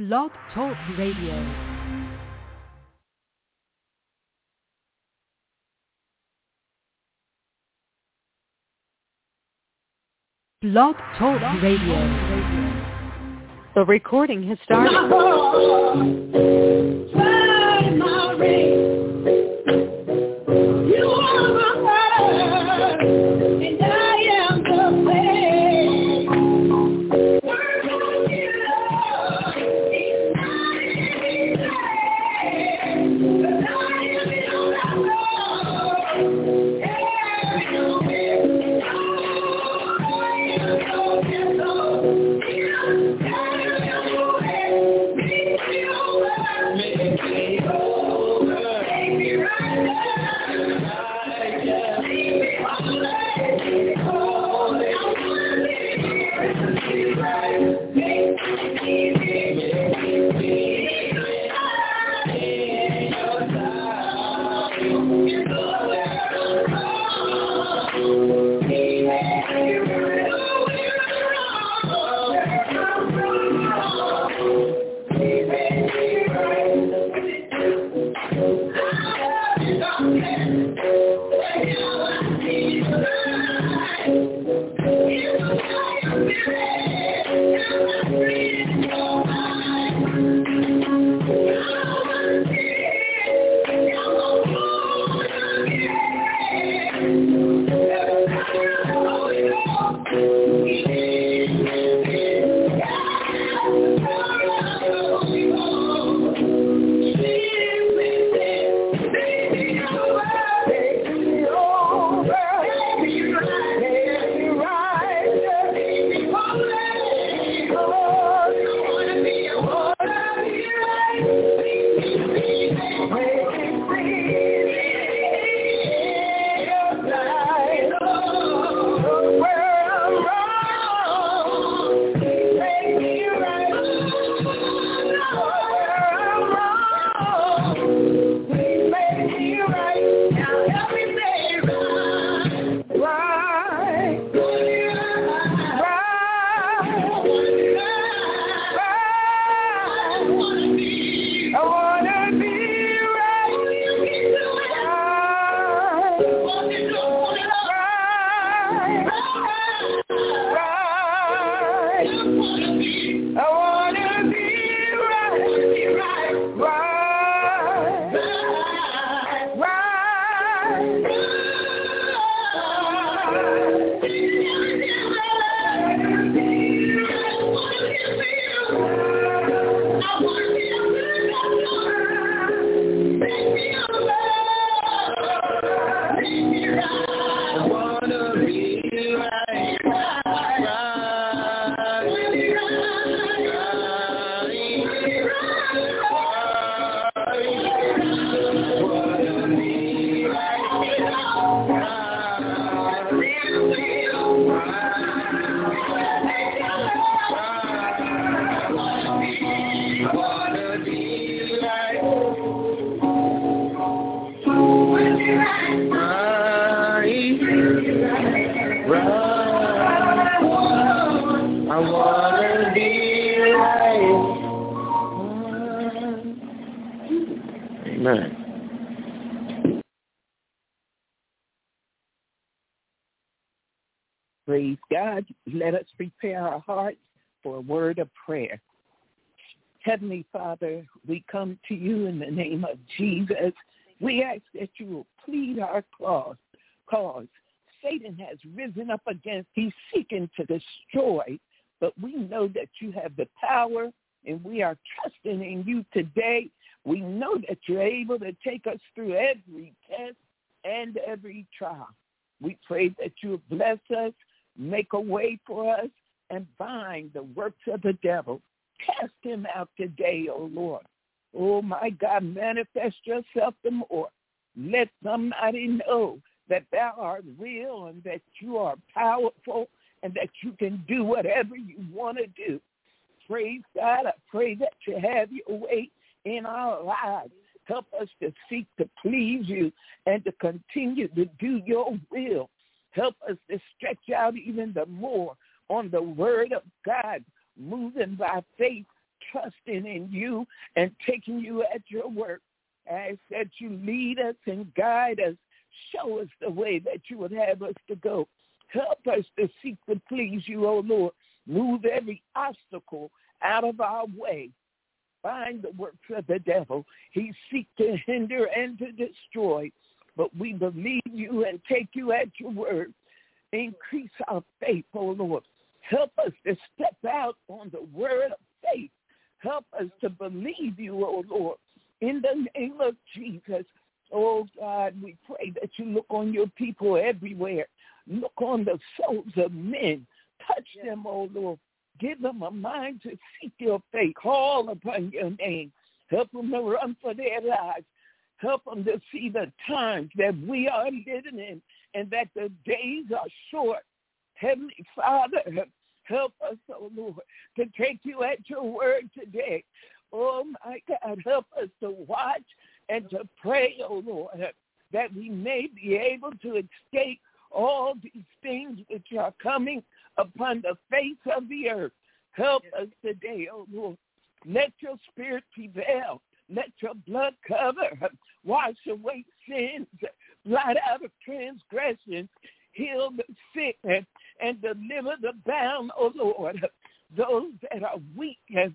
Blog Talk Radio. Blog Talk Radio. The recording has started. Praise God. Let us prepare our hearts for a word of prayer. Heavenly Father, we come to you in the name of Jesus. We ask that you will plead our cause. Satan has risen up against, he's seeking to destroy, but we know that you have the power, and we are trusting in you today. We know that you're able to take us through every test and every trial. We pray that you will bless us, make a way for us, and bind the works of the devil. Cast him out today, O Lord. Oh, my God, manifest yourself the more. Let somebody know that thou art real and that you are powerful and that you can do whatever you want to do. Praise God. I pray that you have your way in our lives. Help us to seek to please you and to continue to do your will. Help us to stretch out even the more on the word of God, moving by faith, trusting in you and taking you at your word. I ask that you lead us and guide us. Show us the way that you would have us to go. Help us to seek to please you, O Lord. Move every obstacle out of our way. Bind the works of the devil. He seeks to hinder and to destroy. But we believe you and take you at your word. Increase our faith, O Lord. Help us to step out on the word of faith. Help us to believe you, O Lord. In the name of Jesus, oh God, we pray that you look on your people everywhere. Look on the souls of men. Touch them, oh Lord. Give them a mind to seek your face. Call upon your name. Help them to run for their lives. Help them to see the times that we are living in and that the days are short. Heavenly Father, help us, oh Lord, to take you at your word today. Oh, my God, help us to watch and to pray, oh Lord, that we may be able to escape all these things which are coming upon the face of the earth. Help us today, oh Lord. Let your spirit prevail. Let your blood cover, wash away sins, blot out of transgressions, heal the sick, and deliver the bound, oh Lord. Those that are weak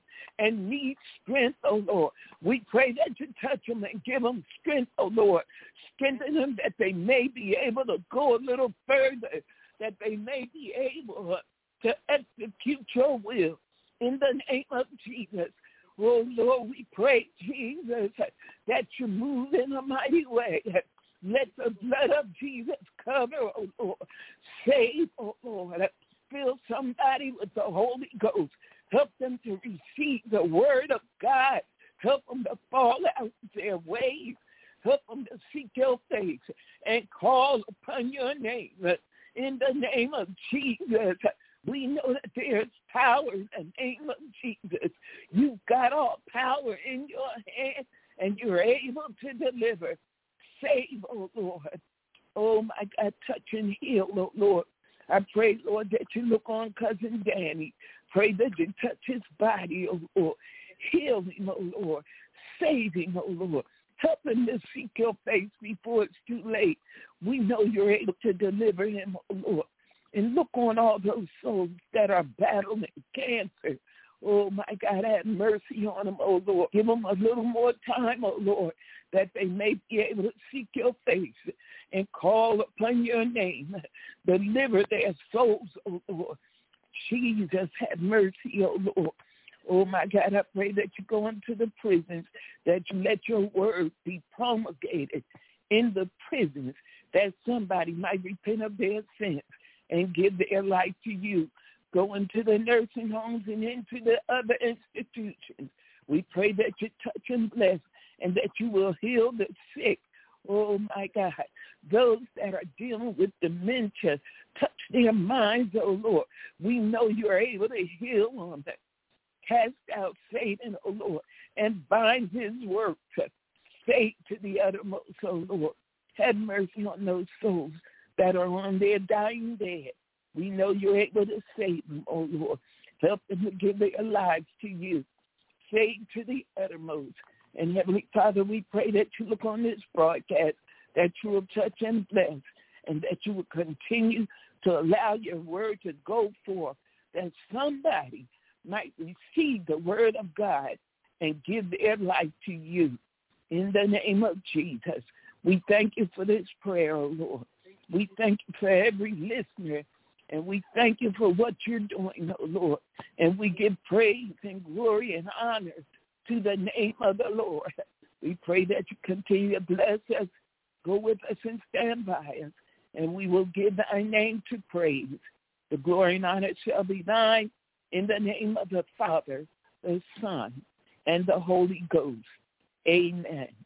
and need strength, oh Lord. We pray that you touch them and give them strength, oh Lord. Strengthen them that they may be able to go a little further, that they may be able to execute your will. In the name of Jesus, oh Lord, we pray, Jesus, that you move in a mighty way. Let the blood of Jesus cover, oh Lord. Save, oh Lord. Fill somebody with the Holy Ghost. Help them to receive the word of God. Help them to fall out of their ways. Help them to seek your face and call upon your name. In the name of Jesus, we know that there's power in the name of Jesus. You've got all power in your hand, and you're able to deliver. Save, oh Lord. Oh, my God, touch and heal, oh Lord. I pray, Lord, that you look on Cousin Danny. Pray that you touch his body, oh Lord. Heal him, oh Lord. Save him, oh Lord. Help him to seek your face before it's too late. We know you're able to deliver him, oh Lord. And look on all those souls that are battling cancer. Oh, my God, have mercy on them, oh Lord. Give them a little more time, oh Lord, that they may be able to seek your face and call upon your name. Deliver their souls, oh Lord. Jesus, have mercy, oh Lord. Oh, my God, I pray that you go into the prisons, that you let your word be promulgated in the prisons, that somebody might repent of their sins and give their life to you. Go into the nursing homes and into the other institutions. We pray that you touch and bless and that you will heal the sick. Oh, my God. Those that are dealing with dementia, touch their minds, oh, Lord. We know you're able to heal them. Cast out Satan, oh, Lord, and bind his work. Save to the uttermost, oh, Lord. Have mercy on those souls that are on their dying bed. We know you're able to save them, oh, Lord. Help them to give their lives to you. Save to the uttermost. And Heavenly Father, we pray that you look on this broadcast, that you will touch and bless, and that you will continue to allow your word to go forth, that somebody might receive the word of God and give their life to you. In the name of Jesus, we thank you for this prayer, oh Lord. We thank you for every listener, and we thank you for what you're doing, oh Lord. And we give praise and glory and honor to the name of the Lord. We pray that you continue to bless us, go with us and stand by us, and we will give thy name to praise. The glory and honor shall be thine in the name of the Father, the Son, and the Holy Ghost. Amen.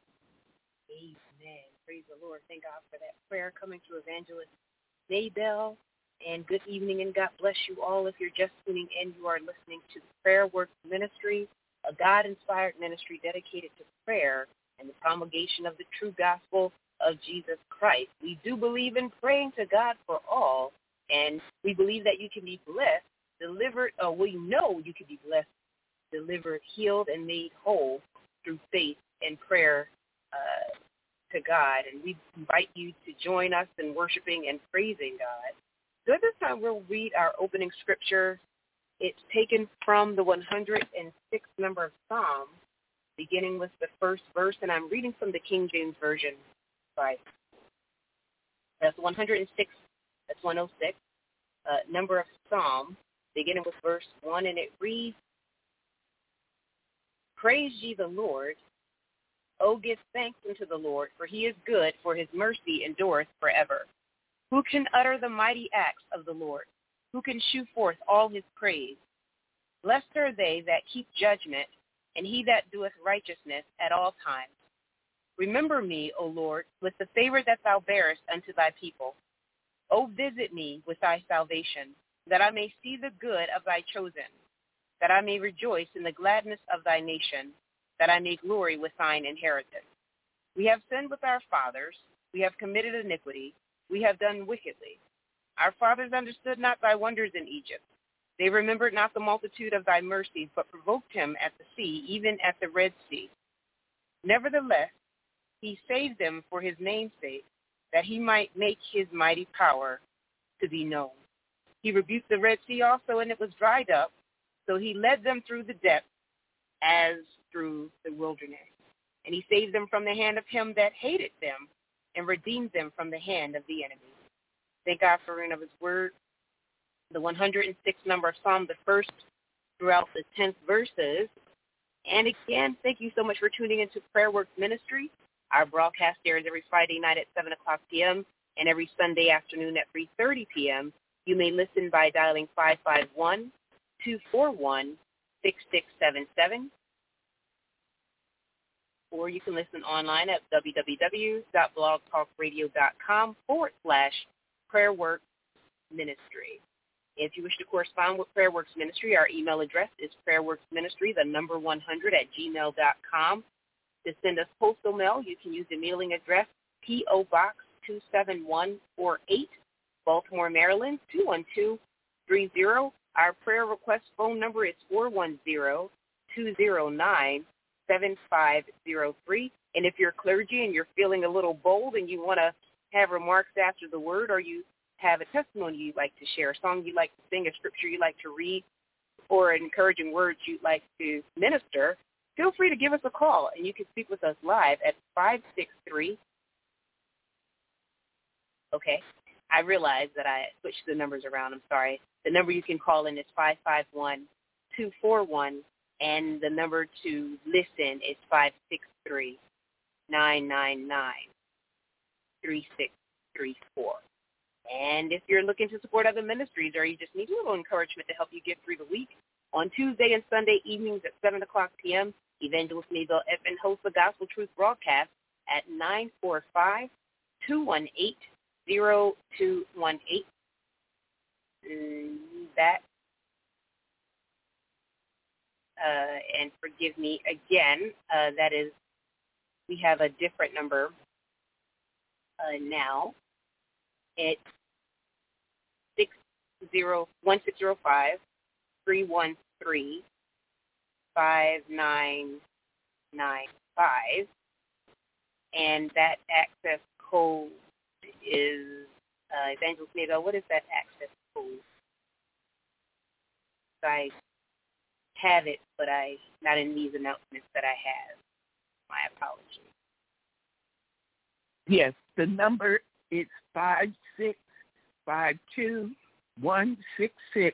Amen. Praise the Lord. Thank God for that prayer coming through Evangelist Maybell. And good evening, and God bless you all. If you're just tuning in, you are listening to the Prayer Works Ministry, a God-inspired ministry dedicated to prayer and the promulgation of the true gospel of Jesus Christ. We do believe in praying to God for all, and we believe that you can be blessed, delivered, we know you can be blessed, delivered, healed, and made whole through faith and prayer to God. And we invite you to join us in worshiping and praising God. So at this time, we'll read our opening scripture. It's taken from the 106th number of Psalm, beginning with the first verse, and I'm reading from the King James Version. Sorry. That's 106, that's 106, number of Psalm, beginning with verse 1, and it reads, Praise ye the Lord. O give thanks unto the Lord, for he is good, for his mercy endureth forever. Who can utter the mighty acts of the Lord? Who can shew forth all his praise? Blessed are they that keep judgment, and he that doeth righteousness at all times. Remember me, O Lord, with the favor that thou bearest unto thy people. O visit me with thy salvation, that I may see the good of thy chosen, that I may rejoice in the gladness of thy nation, that I may glory with thine inheritance. We have sinned with our fathers, we have committed iniquity, we have done wickedly. Our fathers understood not thy wonders in Egypt. They remembered not the multitude of thy mercies, but provoked him at the sea, even at the Red Sea. Nevertheless, he saved them for his name's sake, that he might make his mighty power to be known. He rebuked the Red Sea also, and it was dried up. So he led them through the depths as through the wilderness. And he saved them from the hand of him that hated them, and redeemed them from the hand of the enemy. Thank God for reading of his word. The 106th number of Psalm, the first throughout the 10th verses. And again, thank you so much for tuning into Prayer Works Ministry. Our broadcast airs every Friday night at 7 o'clock p.m. and every Sunday afternoon at 3:30 p.m. You may listen by dialing 551-241-6677. Or you can listen online at www.blogtalkradio.com/prayerworks ministry. If you wish to correspond with Prayer Works Ministry, our email address is prayerworksministry100@gmail.com. To send us postal mail, you can use the mailing address P.O. Box 27148, Baltimore, Maryland 21230. Our prayer request phone number is 410-209-7503. And if you're clergy and you're feeling a little bold and you want to have remarks after the word, or you have a testimony you'd like to share, a song you'd like to sing, a scripture you'd like to read, or encouraging words you'd like to minister, feel free to give us a call, and you can speak with us live at 563. Okay, I realized that I switched the numbers around. I'm sorry. The number you can call in is 551-241, and the number to listen is 563-999-3634. And if you're looking to support other ministries, or you just need a little encouragement to help you get through the week, on Tuesday and Sunday evenings at 7 o'clock p.m., Evangelist Maybelle Edmond hosts the Gospel Truth broadcast at 945-218-0218. And forgive me again, that is, we have a different number now. It's 1605-313-5995, and that access code is Evangelist Maybelle. What is that access code? I have it, but not in these announcements that I have. My apologies. Yes, the number is 5652166#.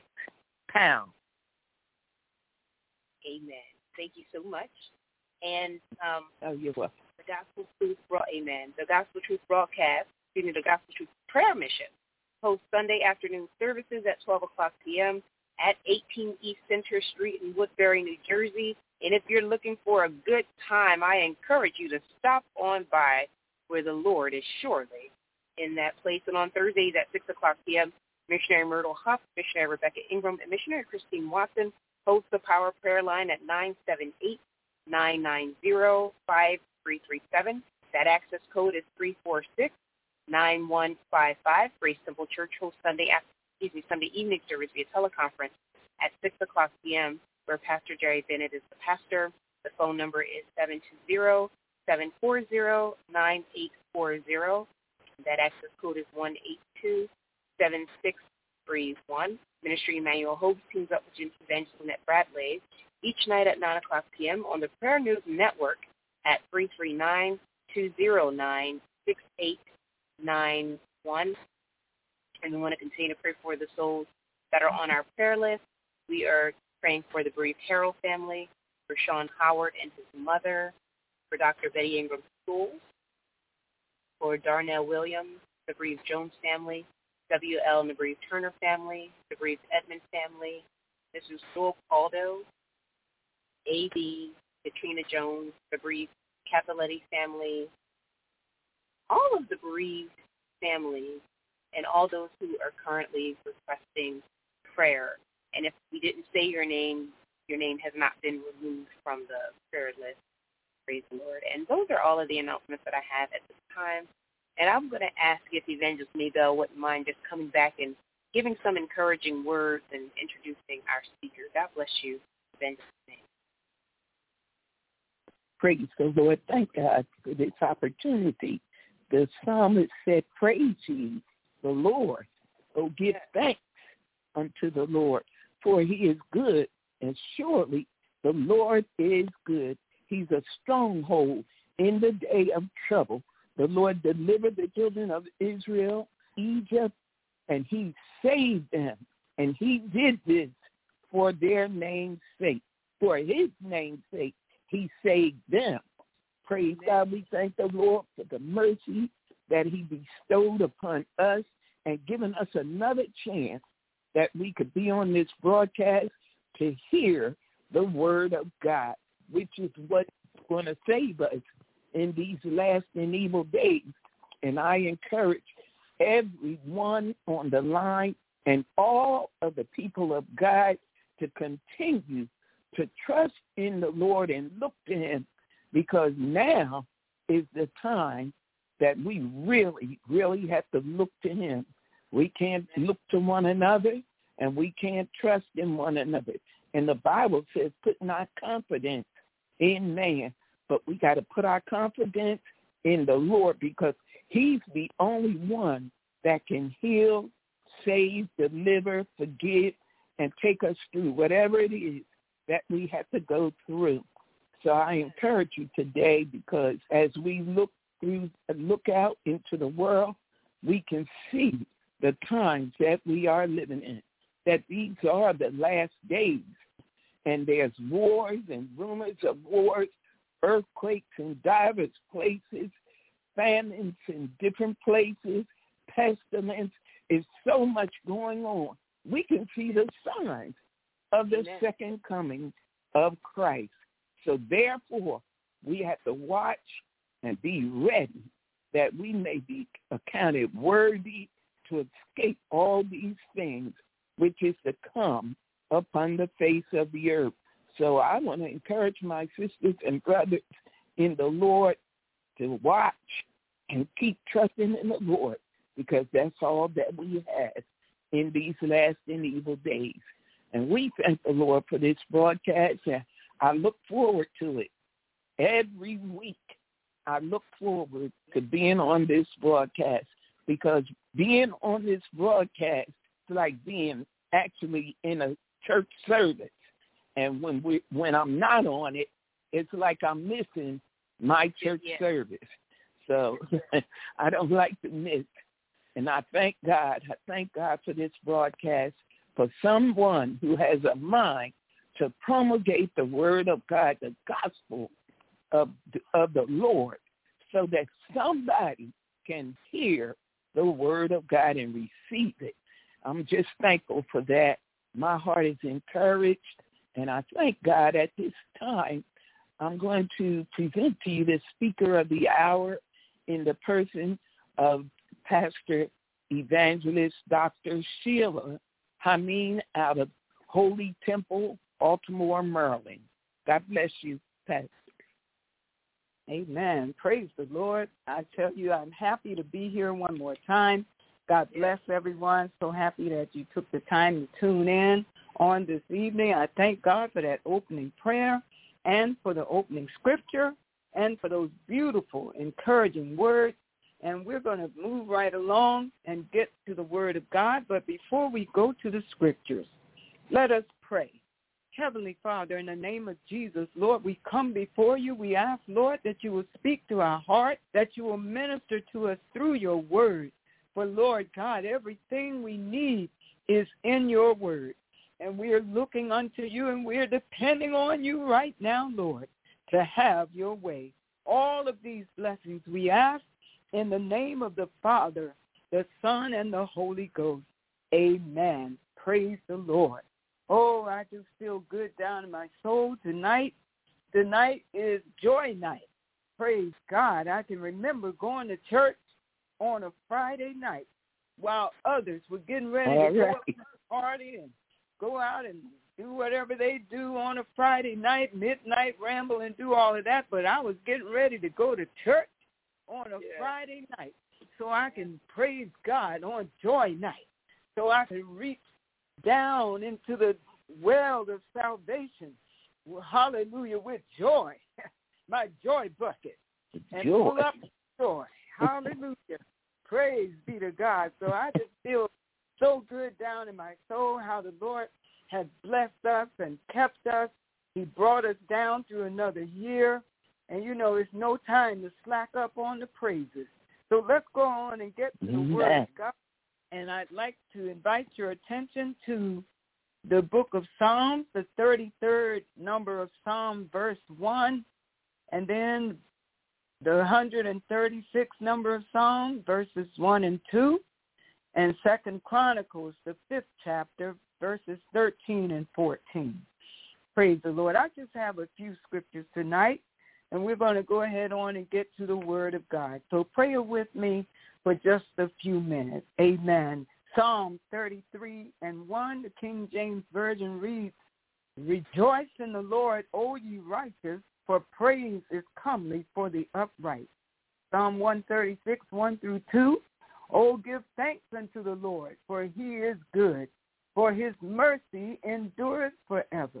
Amen. Thank you so much. And you're welcome. The Gospel Truth the Gospel Truth broadcast, the Gospel Truth prayer mission hosts Sunday afternoon services at 12 o'clock p.m. at 18 East Center Street in Woodbury, New Jersey. And if you're looking for a good time, I encourage you to stop on by, where the Lord is surely in that place. And on Thursdays at 6 o'clock p.m., Missionary Myrtle Huff, Missionary Rebecca Ingram, and Missionary Christine Watson host the Power Prayer Line at 978-990-5337. That access code is 346-9155. Grace Simple Church hosts Sunday evening service via teleconference at 6 o'clock p.m. where Pastor Jerry Bennett is the pastor. The phone number is 720-740-9840. That access code is 182-7631. Ministry Emmanuel Hope teams up with Evangelist Lynette Bradley each night at 9 o'clock p.m. on the Prayer News Network at 339-209-6891. And we want to continue to pray for the souls that are on our prayer list. We are praying for the bereaved Harrell family, for Sean Howard and his mother, for Dr. Betty Ingram Schools, for Darnell Williams, the bereaved Jones family, W.L. and the bereaved Turner family, the bereaved Edmond family, Mrs. Joel Caldo, A.B., Katrina Jones, the bereaved Capoletti family, all of the bereaved families, and all those who are currently requesting prayer. And if we didn't say your name has not been removed from the prayer list. Praise the Lord. And those are all of the announcements that I have at this time. And I'm going to ask if Evangelist Maybell wouldn't mind just coming back and giving some encouraging words and introducing our speaker. God bless you, Evangelist Maybell. Praise the Lord. Thank God for this opportunity. The psalmist said, praise ye the Lord. Oh, give thanks unto the Lord, for he is good, and surely the Lord is good. He's a stronghold in the day of trouble. The Lord delivered the children of Israel, Egypt, and he saved them. And he did this for their name's sake. For his name's sake, he saved them. Praise God. We thank the Lord for the mercy that he bestowed upon us and given us another chance that we could be on this broadcast to hear the word of God, which is what's going to save us in these last and evil days. And I encourage everyone on the line and all of the people of God to continue to trust in the Lord and look to him, because now is the time that we really, really have to look to him. We can't look to one another, and we can't trust in one another. And the Bible says, put not confidence in man, but we got to put our confidence in the Lord, because he's the only one that can heal, save, deliver, forgive, and take us through whatever it is that we have to go through. So I encourage you today, because as we look out into the world, we can see the times that we are living in, that these are the last days. And there's wars and rumors of wars, earthquakes in diverse places, famines in different places, pestilence. Is so much going on. We can see the signs of the second coming of Christ. So therefore, we have to watch and be ready that we may be accounted worthy to escape all these things which is to come upon the face of the earth. So I want to encourage my sisters and brothers in the Lord to watch and keep trusting in the Lord, because that's all that we have in these last and evil days. And we thank the Lord for this broadcast, and I look forward to it. Every week, I look forward to being on this broadcast, because being on this broadcast is like being actually in a church service. And when I'm not on it, it's like I'm missing my church service. So I don't like to miss. And I thank God. I thank God for this broadcast, for someone who has a mind to promulgate the word of God, the gospel of the Lord, so that somebody can hear the word of God and receive it. I'm just thankful for that. My heart is encouraged, and I thank God. At this time, I'm going to present to you the speaker of the hour in the person of Pastor Evangelist Dr. Sheila Hameen out of Holy Temple, Baltimore, Maryland. God bless you, Pastor. Amen. Praise the Lord. I tell you, I'm happy to be here one more time. God bless everyone. So happy that you took the time to tune in on this evening. I thank God for that opening prayer and for the opening scripture and for those beautiful, encouraging words. And we're going to move right along and get to the Word of God. But before we go to the scriptures, let us pray. Heavenly Father, in the name of Jesus, Lord, we come before you. We ask, Lord, that you will speak to our heart, that you will minister to us through your word. For, Lord God, everything we need is in your word. And we are looking unto you, and we are depending on you right now, Lord, to have your way. All of these blessings we ask in the name of the Father, the Son, and the Holy Ghost. Amen. Praise the Lord. Oh, I just feel good down in my soul tonight. Tonight is Joy Night. Praise God. I can remember going to church on a Friday night while others were getting ready to go up to the party and go out and do whatever they do on a Friday night, midnight ramble and do all of that. But I was getting ready to go to church on a Friday night so I can praise God on Joy Night, so I can reach down into the well of salvation, hallelujah, with joy, my joy bucket, and pull up joy, hallelujah, praise be to God. So I just feel so good down in my soul how the Lord has blessed us and kept us. He brought us down through another year, and you know it's no time to slack up on the praises. So let's go on and get to the Word of God. And I'd like to invite your attention to the book of Psalms, the 33rd number of Psalm, verse 1, and then the 136th number of Psalm, verses 1 and 2, and 2 Chronicles, the 5th chapter, verses 13 and 14. Praise the Lord. I just have a few scriptures tonight, and we're going to go ahead on and get to the Word of God. So pray with me for just a few minutes. Amen. Psalm 33 and 1, the King James Version reads, "Rejoice in the Lord, O ye righteous, for praise is comely for the upright." Psalm 136, 1 through 2, "O give thanks unto the Lord, for he is good, for his mercy endureth forever.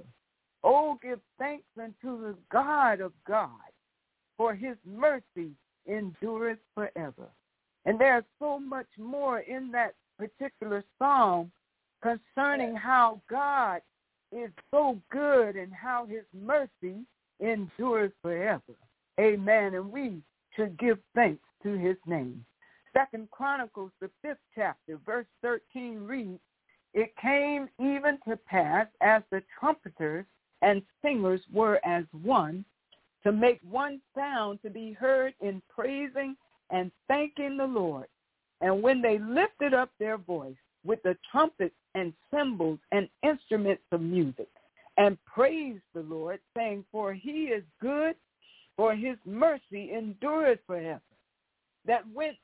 O give thanks unto the God of God, for his mercy endureth forever." And there's so much more in that particular psalm concerning how God is so good and how his mercy endures forever. Amen. And we should give thanks to his name. 2 Chronicles, the 5th chapter, verse 13 reads, "It came even to pass as the trumpeters and singers were as one, to make one sound to be heard in praising and thanking the Lord. And when they lifted up their voice with the trumpets and cymbals and instruments of music, and praised the Lord, saying, for he is good, for his mercy endureth forever. That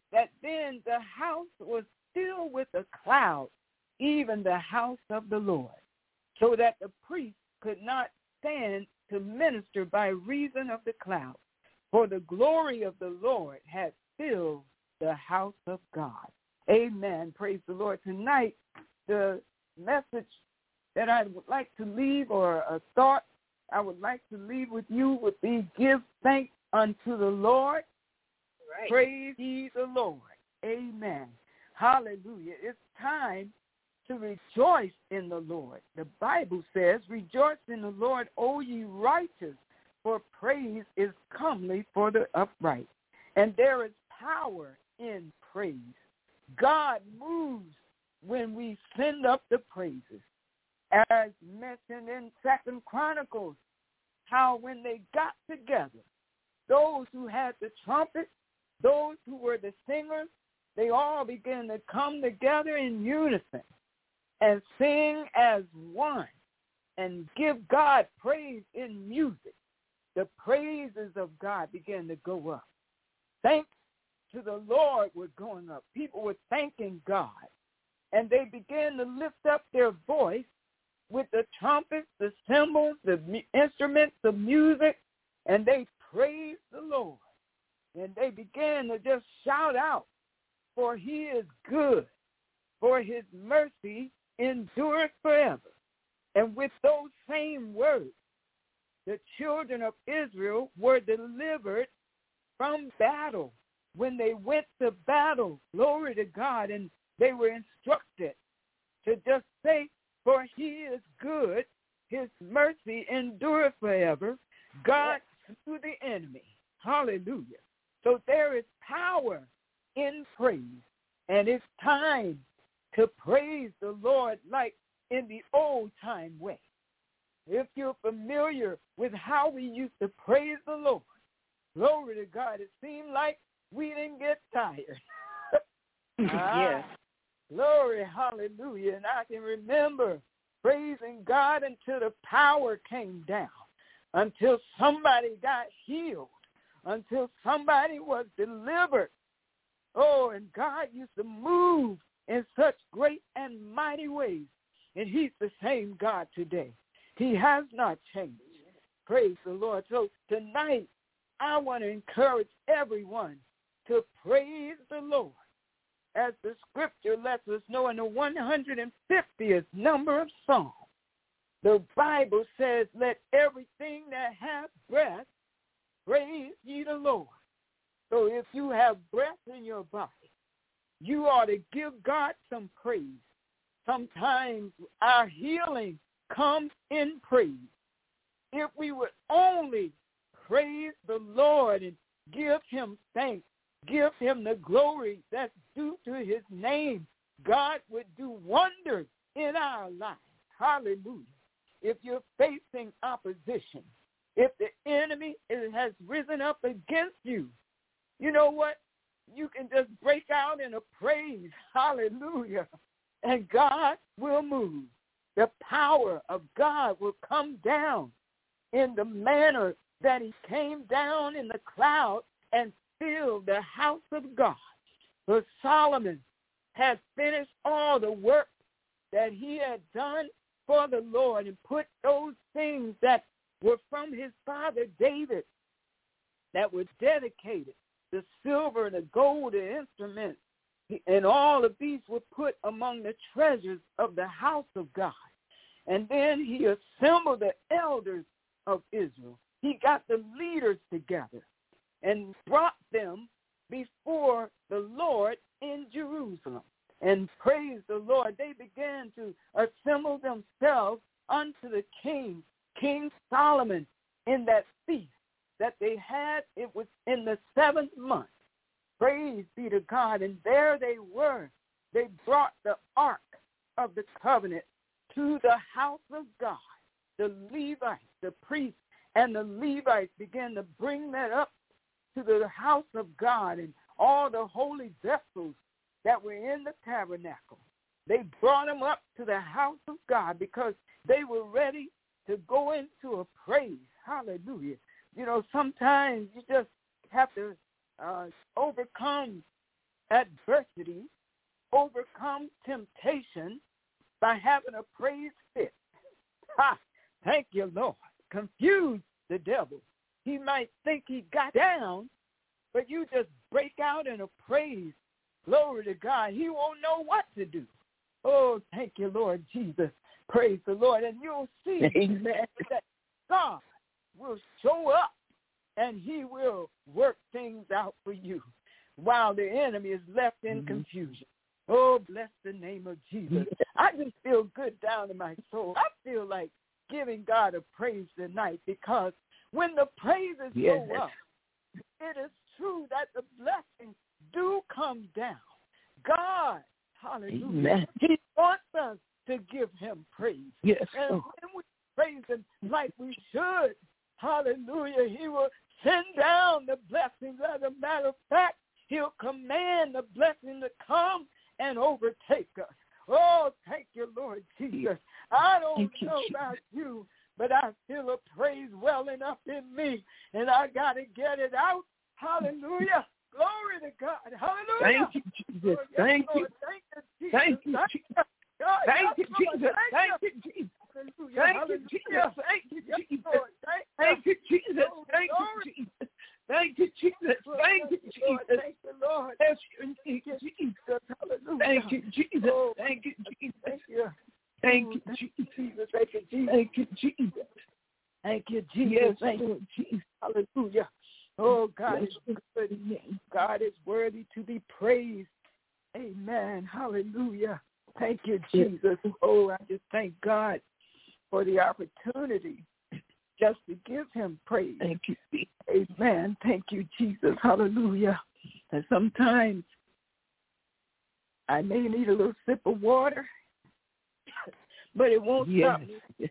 then the house was filled with a cloud, even the house of the Lord, so that the priest could not stand to minister by reason of the cloud. For the glory of the Lord had filled the house of God." Amen. Praise the Lord. Tonight, the message that I would like to leave, or a thought I would like to leave with you, would be, give thanks unto the Lord. Right. Praise ye the Lord. Amen. Hallelujah. It's time to rejoice in the Lord. The Bible says, "Rejoice in the Lord, O ye righteous, for praise is comely for the upright." And there is power in praise. God moves when we send up the praises. As mentioned in 2 Chronicles, how when they got together, those who had the trumpet, those who were the singers, they all began to come together in unison and sing as one and give God praise in music. The praises of God began to go up. Thanks to the Lord were going up. People were thanking God. And they began to lift up their voice with the trumpets, the cymbals, the instruments of music, and they praised the Lord. And they began to just shout out, "For he is good, for his mercy endureth forever." And with those same words, the children of Israel were delivered from battle. When they went to battle, glory to God, and they were instructed to just say, for he is good, his mercy endureth forever. God slew the enemy. Hallelujah. So there is power in praise, and it's time to praise the Lord like in the old-time way. If you're familiar with how we used to praise the Lord, glory to God, it seemed like we didn't get tired. Yes. Glory, hallelujah. And I can remember praising God until the power came down, until somebody got healed, until somebody was delivered. Oh, and God used to move in such great and mighty ways. And he's the same God today. He has not changed. Praise the Lord. So tonight, I want to encourage everyone to praise the Lord. As the scripture lets us know in the 150th number of Psalms, the Bible says, let everything that hath breath praise ye the Lord. So if you have breath in your body, you ought to give God some praise. Sometimes our healing comes in praise. If we would only praise the Lord and give him thanks, give him the glory that's due to his name, God would do wonders in our lives. Hallelujah. If you're facing opposition, if the enemy has risen up against you, you know what? You can just break out in a praise. Hallelujah. And God will move. The power of God will come down in the manner that he came down in the cloud and filled the house of God. For Solomon had finished all the work that he had done for the Lord and put those things that were from his father David that were dedicated, the silver and the gold and instruments, and all of these were put among the treasures of the house of God. And then he assembled the elders of Israel. He got the leaders together and brought them before the Lord in Jerusalem. And praise the Lord, they began to assemble themselves unto the king, King Solomon, in that feast that they had. It was in the 7th month. Praise be to God. And there they were. They brought the ark of the covenant to the house of God. The Levites, the priests, and the Levites began to bring that up to the house of God, and all the holy vessels that were in the tabernacle. They brought them up to the house of God because they were ready to go into a praise. Hallelujah. You know, sometimes you just have to overcome adversity, overcome temptation by having a praise fit. Ha! Thank you, Lord. Confuse the devil. He might think he got down, but you just break out in a praise. Glory to God. He won't know what to do. Oh, thank you, Lord Jesus. Praise the Lord. And you'll see that God will show up and he will work things out for you while the enemy is left in confusion. Oh, bless the name of Jesus. I just feel good down in my soul. I feel like giving God a praise tonight because when the praises go up, it is true that the blessings do come down. God, hallelujah, Amen. He wants us to give him praise. Yes. And when we praise him like we should, hallelujah, he will send down the blessings. As a matter of fact, he'll command the blessing to come and overtake us. Oh, thank you, Lord Jesus. I don't know about you, but I feel a praise welling up in me, and I got to get it out. Hallelujah. Glory to God. Hallelujah. Thank you, Jesus. Thank you. Thank you, Jesus. Thank you, Jesus. Thank you, Jesus. Thank you, Jesus. Thank you, Jesus. Thank you, Jesus. Thank you, Jesus. Thank you, Jesus. Thank you, Jesus. Thank you, Lord. Thank you, Jesus. Hallelujah. Thank you, Jesus. Thank you, Jesus. Thank you. Thank you, Jesus. Thank you, Thank you, Jesus. Hallelujah. Oh, God is good. God is worthy to be praised. Amen. Hallelujah. Thank you, Jesus. Oh, I just thank God for the opportunity just to give him praise. Thank you. Amen. Thank you, Jesus. Hallelujah. And sometimes I may need a little sip of water, but it won't stop me. Yes.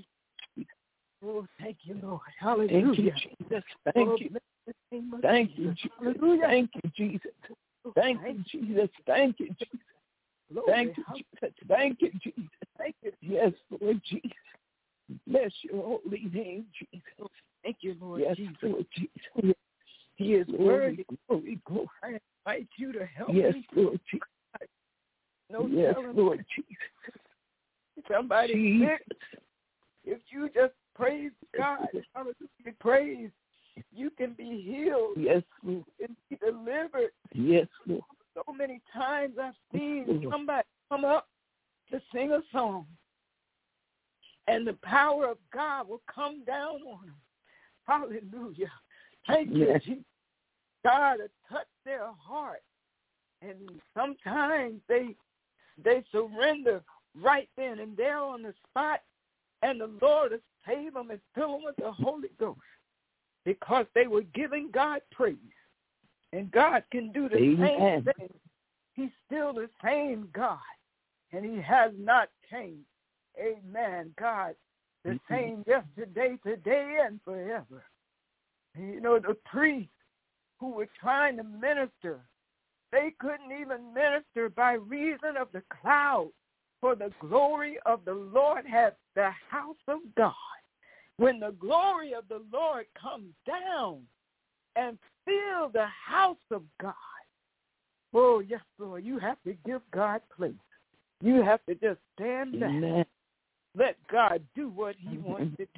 Oh, thank you, Lord. Hallelujah. Thank you, Jesus. Thank you. Thank you, Jesus. Hallelujah. Thank you, Jesus. Thank you, Jesus. Thank you, Jesus. Thank you, Jesus. Thank you, Jesus. Thank you. Yes, Lord Jesus. Bless your holy name, Jesus. Thank you, Lord yes, Jesus. Lord Jesus. He is worthy. Glory, glory. I invite you to help yes, me. Lord Jesus. No yes, telling Lord Jesus. Somebody Jesus. sick. If you just praise God, hallelujah, praise, you can be healed. Yes, Lord. And be delivered. Yes, Lord. So many times I've seen somebody come up to sing a song, and the power of God will come down on them. Hallelujah. Thank you, Jesus. God will touch their heart. And sometimes they surrender right then and there on the spot, and the Lord will save them and fill them with the Holy Ghost because they were giving God praise. And God can do the same thing. He's still the same God, and he has not changed. Amen. God, the same yesterday, today, and forever. You know, the priests who were trying to minister, they couldn't even minister by reason of the cloud, for the glory of the Lord has the house of God. When the glory of the Lord comes down and fill the house of God, oh, yes, Lord, you have to give God place. You have to just stand back. Let God do what he wants to do.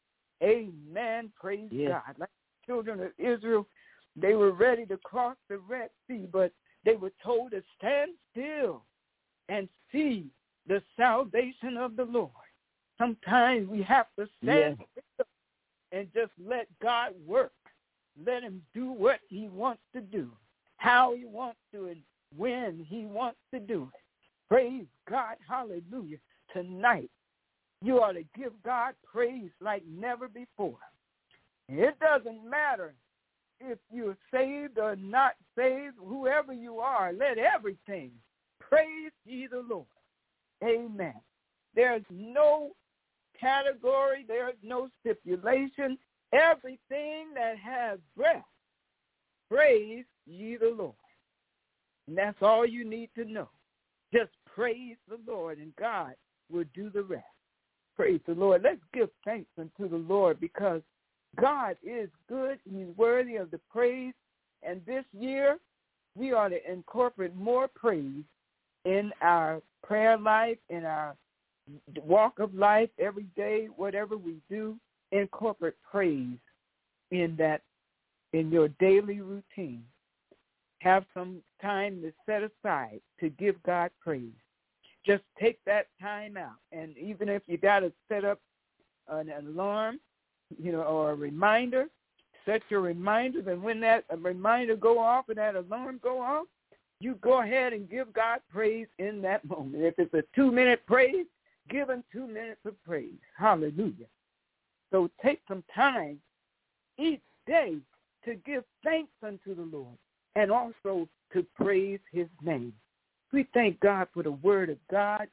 Amen. Praise God. Like the children of Israel, they were ready to cross the Red Sea, but they were told to stand still and see the salvation of the Lord. Sometimes we have to stand still and just let God work. Let him do what he wants to do, how he wants to, and when he wants to do it. Praise God. Hallelujah. Tonight, you ought to give God praise like never before. It doesn't matter if you're saved or not saved, whoever you are, let everything praise ye the Lord. Amen. There's no category, there's no stipulation. Everything that has breath, praise ye the Lord. And that's all you need to know. Just praise the Lord, and God will do the rest. Praise the Lord. Let's give thanks unto the Lord because God is good. He's worthy of the praise. And this year, we ought to incorporate more praise in our prayer life, in our walk of life, every day, whatever we do, incorporate praise in that, in your daily routine. Have some time to set aside to give God praise. Just take that time out. And even if you got to set up an alarm, or a reminder, set your reminders. And when that reminder go off or that alarm go off, you go ahead and give God praise in that moment. If it's a 2-minute praise, give him 2 minutes of praise. Hallelujah. So take some time each day to give thanks unto the Lord and also to praise his name. We thank God for the word of God.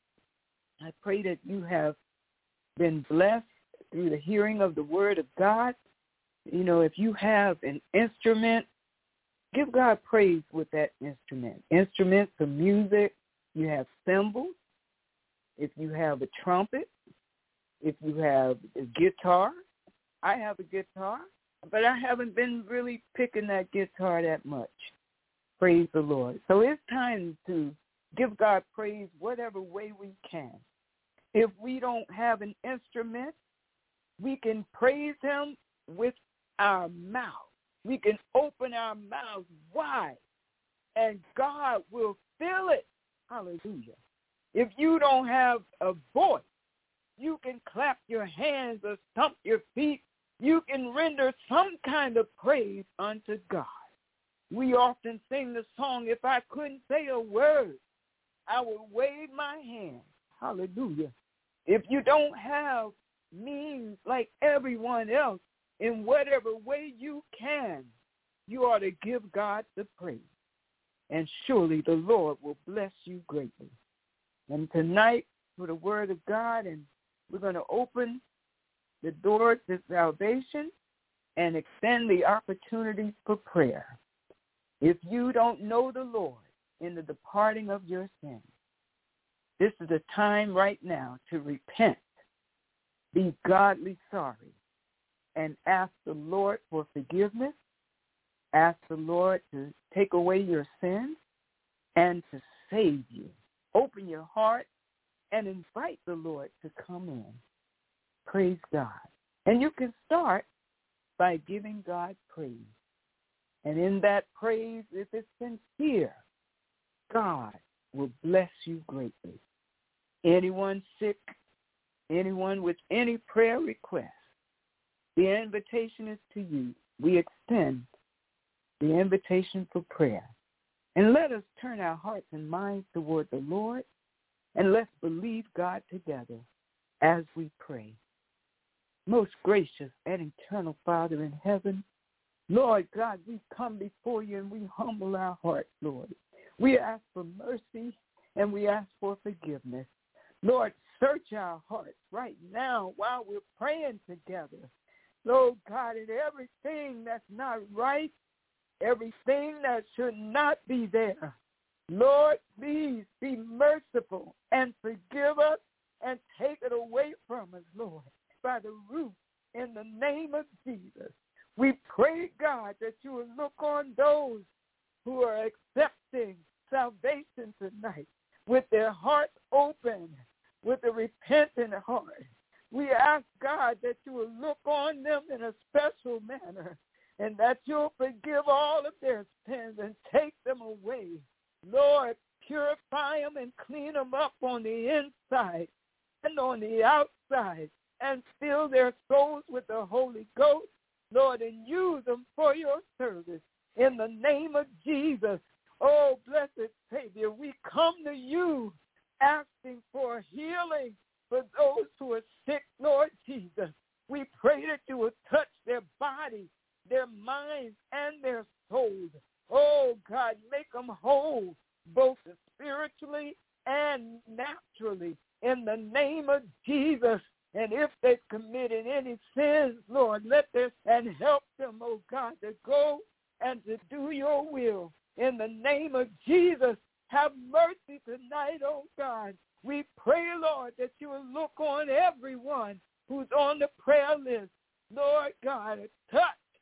I pray that you have been blessed through the hearing of the word of God. If you have an instrument, give God praise with that instrument. Instruments of music, you have cymbals. If you have a trumpet, if you have a guitar, I have a guitar, but I haven't been really picking that guitar that much. Praise the Lord. So it's time to give God praise whatever way we can. If we don't have an instrument, we can praise him with our mouth. We can open our mouths wide, and God will fill it. Hallelujah. If you don't have a voice, you can clap your hands or stomp your feet you can render some kind of praise unto God. We often sing the song, if I couldn't say a word, I would wave my hand. Hallelujah. If you don't have means like everyone else, in whatever way you can, you ought to give God the praise. And surely the Lord will bless you greatly. And tonight, for the word of God, and we're going to open the doors to salvation and extend the opportunities for prayer. If you don't know the Lord in the departing of your sins, this is the time right now to repent, be godly sorry, and ask the Lord for forgiveness, ask the Lord to take away your sins and to save you. Open your heart and invite the Lord to come in. Praise God. And you can start by giving God praise. And in that praise, if it's sincere, God will bless you greatly. Anyone sick, anyone with any prayer request, the invitation is to you. We extend the invitation for prayer. And let us turn our hearts and minds toward the Lord, and let's believe God together as we pray. Most gracious and eternal Father in heaven, Lord God, we come before you and we humble our hearts, Lord. We ask for mercy and we ask for forgiveness. Lord, search our hearts right now while we're praying together. Lord God, in everything that's not right, everything that should not be there, Lord, please be merciful and forgive us and take it away from us, Lord, by the root in the name of Jesus. We pray, God, that you will look on those who are accepting salvation tonight with their hearts open, with a repentant heart. We ask, God, that you will look on them in a special manner and that you'll forgive all of their sins and take them away. Lord, purify them and clean them up on the inside and on the outside and fill their souls with the Holy Ghost, Lord, and use them for your service. In the name of Jesus, oh, blessed Savior, we come to you asking for healing for those who are sick, Lord Jesus. We pray that you will touch their bodies, their minds, and their souls. Oh, God, make them whole, both spiritually and naturally, in the name of Jesus. And if they've committed any sins, Lord, and help them, oh God, to go and to do your will. In the name of Jesus, have mercy tonight, oh God. We pray, Lord, that you will look on everyone who's on the prayer list. Lord God, touch,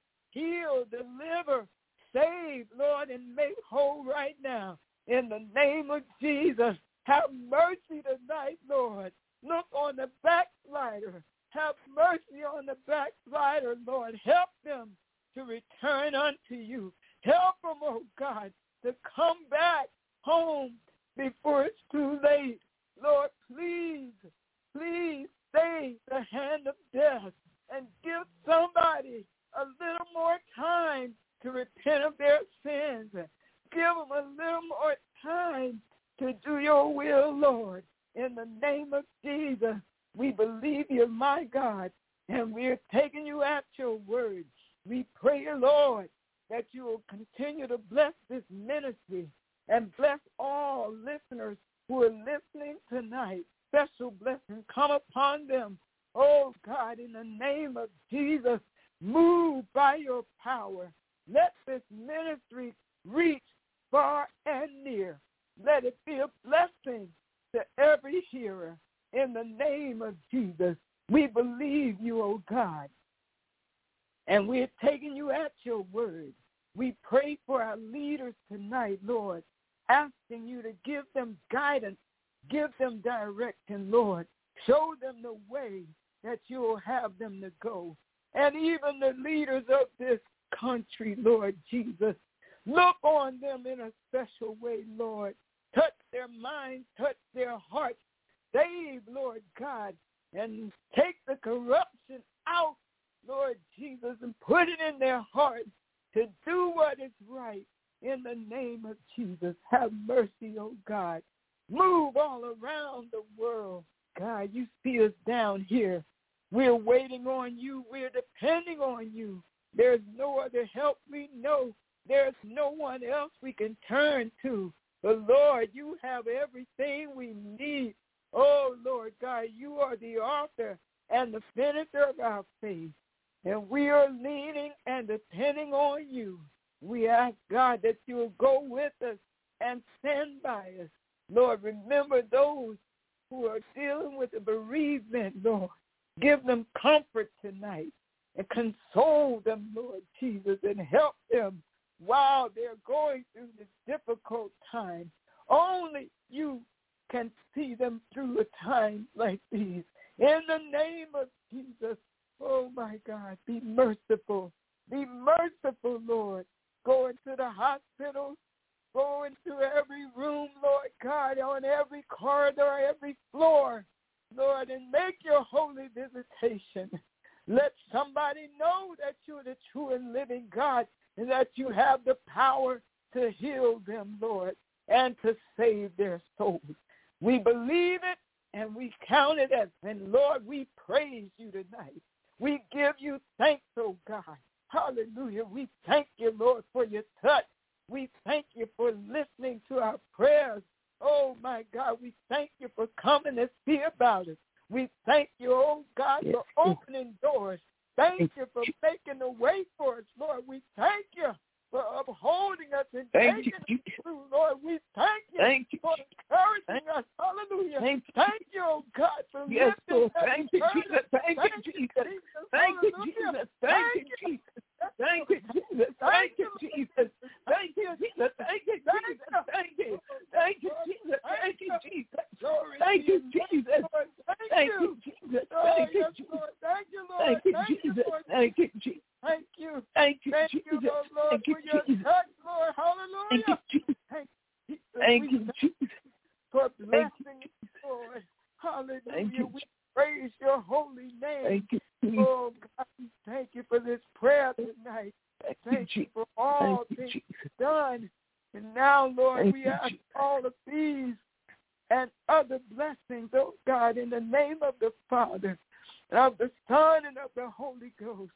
heal, deliver, save, Lord, and make whole right now. In the name of Jesus, have mercy tonight, Lord. Look on the backslider. Have mercy on the backslider, Lord. Help them to return unto you. Help them, oh God, to come back home before it's too late. Lord, please, please stay the hand of death and give somebody a little more time to repent of their sins. Give them a little more time to do your will, Lord. In the name of Jesus, we believe you, my God, and we're taking you at your word. We pray, Lord, that you will continue to bless this ministry and bless all listeners who are listening tonight. Special blessing come upon them. Oh, God, in the name of Jesus, move by your power. Let this ministry reach far and near. Let it be a blessing to every hearer. In the name of Jesus, we believe you, oh God, and we're taking you at your word. We pray for our leaders tonight, Lord, asking you to give them guidance, give them direction, Lord. Show them the way that you will have them to go. And even the leaders of this country, Lord Jesus, look on them in a special way, Lord. Touch their minds, touch their hearts. Save, Lord God, and take the corruption out, Lord Jesus, and put it in their hearts to do what is right. In the name of Jesus, have mercy, oh God. Move all around the world. God, you see us down here. We're waiting on you. We're depending on you. There's no other help we know. There's no one else we can turn to. But, Lord, you have everything we need. Oh, Lord God, you are the author and the finisher of our faith. And we are leaning and depending on you. We ask, God, that you will go with us and stand by us. Lord, remember those who are dealing with the bereavement, Lord. Give them comfort tonight and console them, Lord Jesus, and help them while they're going through this difficult time. Only you can see them through a time like these. In the name of Jesus, oh, my God, be merciful. Be merciful, Lord. Go into the hospitals. Go into every room, Lord God, on every corridor, every floor, Lord, and make your holy visitation. Let somebody know that you're the true and living God and that you have the power to heal them, Lord, and to save their souls. We believe it and we count it as, and Lord, we praise you tonight. We give you thanks, oh God. Hallelujah. We thank you, Lord, for your touch. We thank you for listening to our prayers. Oh, my God, we thank you for coming to see about us. We thank you, oh, God, for opening doors. Thank you for making a way for us, Lord. We thank you for upholding us and taking us through, Lord. We thank you for encouraging us. Hallelujah. Thank you, oh, God, for lifting us. Thank you, Jesus. Thank you, Jesus. Thank you, Jesus. Thank you, Jesus. Thank you, Jesus. Thank you, Jesus. Thank you, Jesus. Thank you, Jesus. Thank you. Thank you, Jesus. Thank you, Jesus. Thank you, Jesus. Thank you, Jesus. Thank you, Jesus. Thank you, Lord. Thank you, Jesus. Thank you, Jesus. Thank you. Thank you, Thank Jesus. you, Lord, Thank you, for your Jesus. touch, Lord. Hallelujah. Thank you, Jesus. Thank you, Jesus. For blessing us, Lord. Hallelujah. Thank you. We praise your holy name. Thank you, Jesus. Oh, God, we thank you for this prayer tonight. Thank you for all things done. And now, Lord, we ask all of these and other blessings, oh God, in the name of the Father, and of the Son, and of the Holy Ghost.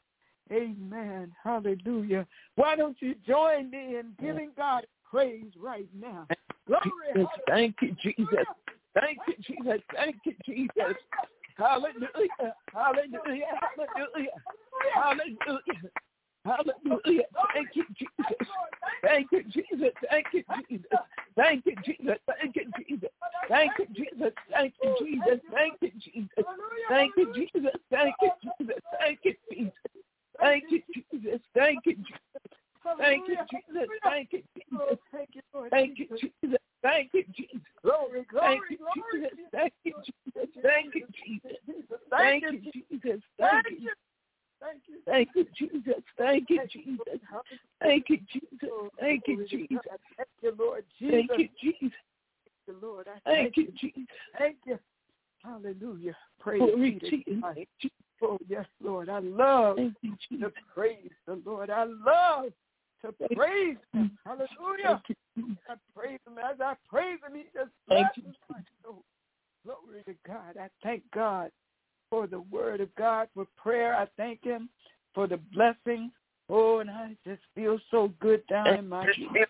Amen. Hallelujah. Why don't you join me in giving God praise right now? Glory. Thank you, Jesus. Thank you, Jesus. Thank you, Jesus. Hallelujah. Hallelujah. Hallelujah. Hallelujah. Hallelujah. Thank you, Jesus. Thank you, Jesus. Thank you, Jesus. Thank you, Jesus. Thank you, Jesus. Thank you, Jesus. Thank you, Jesus. Thank you, Jesus. Thank you, Jesus. Thank you, Jesus. Thank you, Jesus. Thank you, Jesus. Thank you, Jesus. Thank you, Jesus. Thank you, Jesus. Thank you, Jesus. Thank you, Jesus. Glory, Thank glory, you, glory. Jesus. Thank you, Jesus. Thank you, Jesus. Thank you, Jesus. Thank you. Thank you. Thank you, Jesus. Thank you, Jesus. Thank you, Jesus. Thank you, Jesus. Thank you, Lord Jesus. Thank you, Jesus. Thank you, Lord. Thank you, Jesus. Thank you. Hallelujah. Praise Glory be to to you. God. Oh, yes, Lord. I love to praise the Lord. I love to praise him. Hallelujah. I praise him. As I praise him, he just blesses my soul. Glory to God. I thank God for the word of God, for prayer. I thank him for the blessings. Oh, and I just feel so good down in my heart.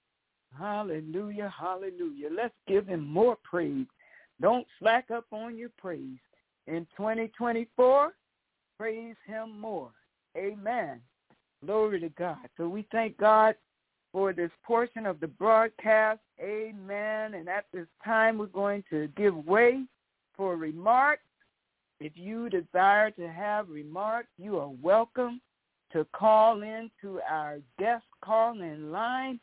Hallelujah, hallelujah. Let's give him more praise. Don't slack up on your praise. In 2024, praise him more. Amen. Glory to God. So we thank God for this portion of the broadcast. Amen. And at this time, we're going to give way for remarks. If you desire to have remarks, you are welcome to call in to our guest call-in line,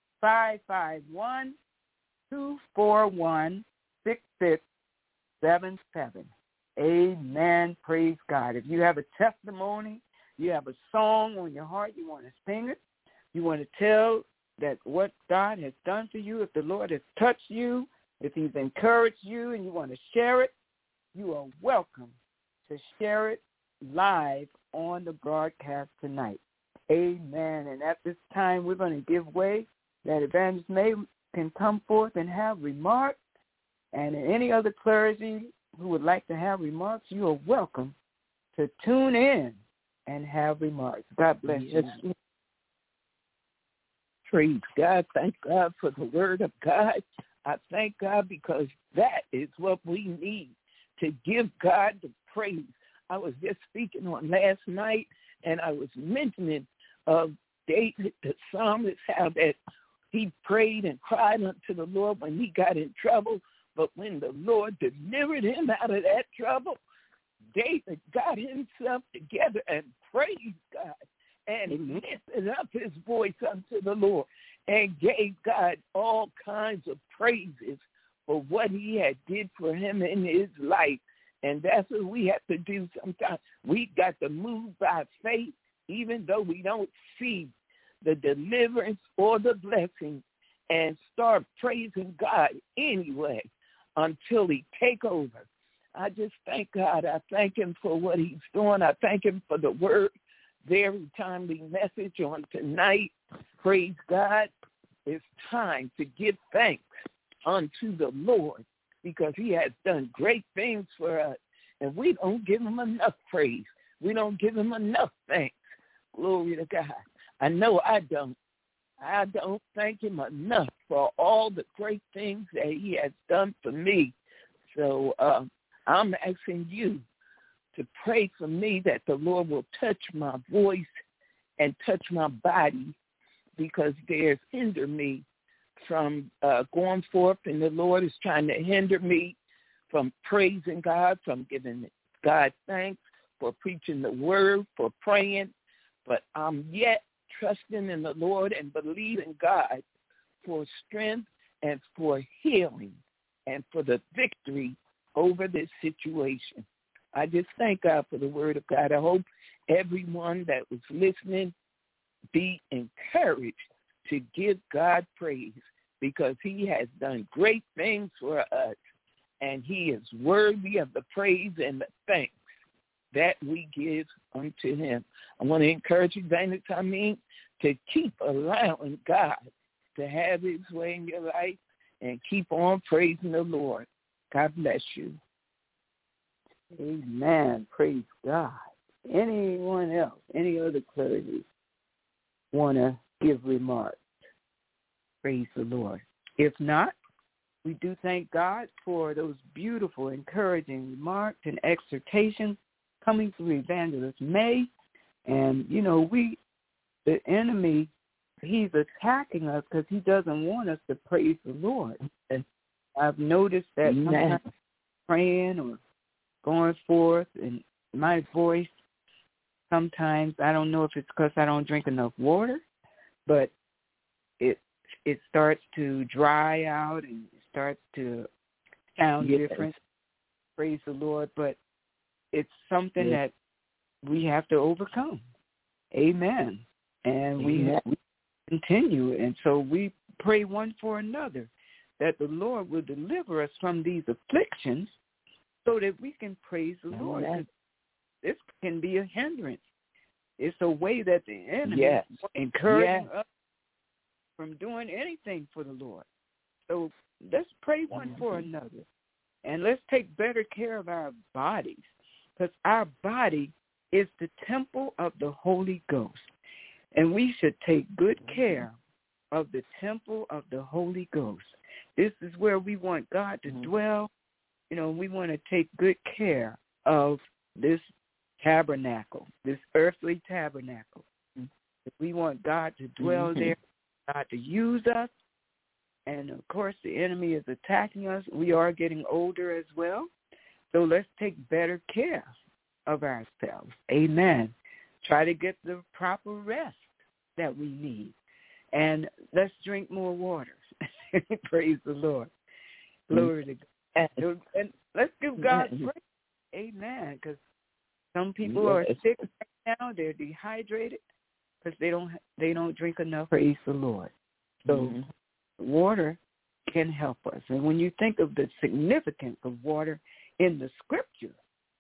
551-241-6677. Amen. Praise God. If you have a testimony, you have a song on your heart, you want to sing it, you want to tell that what God has done for you, if the Lord has touched you, if he's encouraged you and you want to share it, you are welcome to share it live on the broadcast tonight. Amen. And at this time, we're going to give way that Evangelist May can come forth and have remarks. And any other clergy who would like to have remarks, you are welcome to tune in and have remarks. God bless you. Praise God. Thank God for the word of God. I thank God because that is what we need, to give God the praise. I was just speaking on last night, and I was mentioning of David, the psalmist, how that he prayed and cried unto the Lord when he got in trouble. But when the Lord delivered him out of that trouble, David got himself together and praised God and lifted up his voice unto the Lord and gave God all kinds of praises for what he had did for him in his life. And that's what we have to do sometimes. We got to move by faith, even though we don't see the deliverance or the blessing, and start praising God anyway until he take over. I just thank God. I thank him for what he's doing. I thank him for the word, very timely message on tonight. Praise God. It's time to give thanks unto the Lord because he has done great things for us, and we don't give him enough praise. We don't give him enough thanks. Glory to God. I know I don't. I don't thank him enough for all the great things that he has done for me. So I'm asking you to pray for me that the Lord will touch my voice and touch my body, because there's hinder me from going forth, and the Lord is trying to hinder me from praising God, from giving God thanks, for preaching the word, for praying. But I'm yet trusting in the Lord and believing God for strength and for healing and for the victory over this situation. I just thank God for the word of God. I hope everyone that was listening be encouraged to give God praise, because he has done great things for us, and he is worthy of the praise and the thanks that we give unto him. I want to encourage you, to keep allowing God to have his way in your life and keep on praising the Lord. God bless you. Amen. Praise God. Anyone else, any other clergy want to give remarks? Praise the Lord. If not, we do thank God for those beautiful, encouraging remarks and exhortations coming through Evangelist May. And, the enemy, he's attacking us because he doesn't want us to praise the Lord. And I've noticed that sometimes praying or going forth, and my voice, sometimes, I don't know if it's because I don't drink enough water, but it starts to dry out and it starts to sound different. Praise the Lord. But it's something that we have to overcome. Amen. And we continue. And so we pray one for another that the Lord will deliver us from these afflictions so that we can praise the Lord. This can be a hindrance. It's a way that the enemy is encouraging us from doing anything for the Lord. So let's pray one for another. And let's take better care of our bodies, because our body is the temple of the Holy Ghost. And we should take good care of the temple of the Holy Ghost. This is where we want God to dwell. We want to take good care of this tabernacle, this earthly tabernacle. We want God to dwell there, God to use us. And, of course, the enemy is attacking us. We are getting older as well. So let's take better care of ourselves. Amen. Try to get the proper rest that we need. And let's drink more water. Praise the Lord. Glory to God. And let's give God praise. Amen. Because some people are sick right now. They're dehydrated because they don't drink enough. Praise the Lord. So water can help us. And when you think of the significance of water in the Scripture,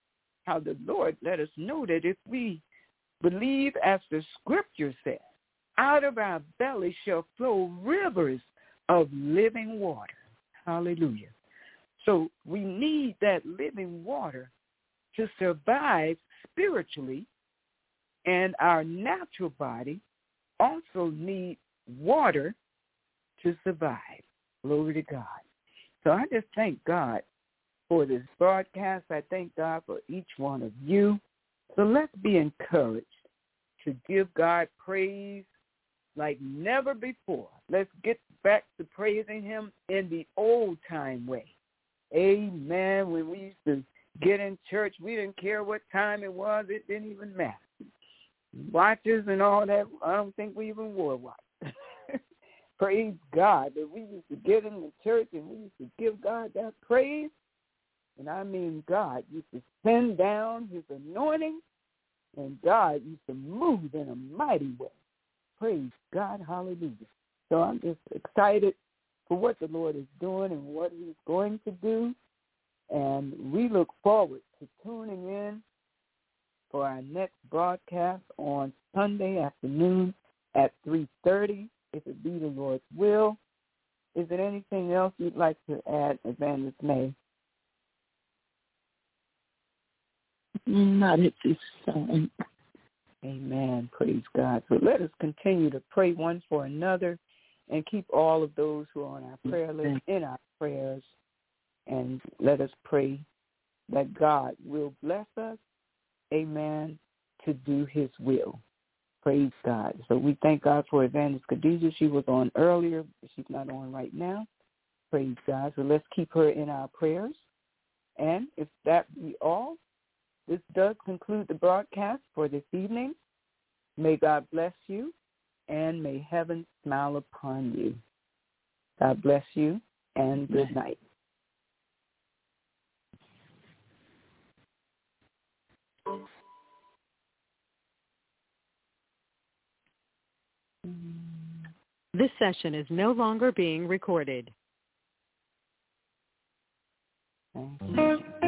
how the Lord let us know that if we believe as the scripture says, out of our belly shall flow rivers of living water. Hallelujah. So we need that living water to survive spiritually, and our natural body also needs water to survive. Glory to God. So I just thank God for this broadcast. I thank God for each one of you. So let's be encouraged to give God praise like never before. Let's get back to praising him in the old-time way. Amen. When we used to get in church, we didn't care what time it was. It didn't even matter. Watches and all that, I don't think we even wore watches. Praise God. But we used to get in the church and we used to give God that praise. And I mean, God used to send down his anointing, and God used to move in a mighty way. Praise God. Hallelujah. So I'm just excited for what the Lord is doing and what he's going to do. And we look forward to tuning in for our next broadcast on Sunday afternoon at 3:30, if it be the Lord's will. Is there anything else you'd like to add, Evangelist May? Not at this time. Amen. Praise God. So let us continue to pray one for another and keep all of those who are on our prayer list in our prayers. And let us pray that God will bless us, amen, to do his will. Praise God. So we thank God for Evangelist Khadijah. She was on earlier, but she's not on right now. Praise God. So let's keep her in our prayers. And if that be all, this does conclude the broadcast for this evening. May God bless you, and may heaven smile upon you. God bless you, and good night. This session is no longer being recorded. Thank you.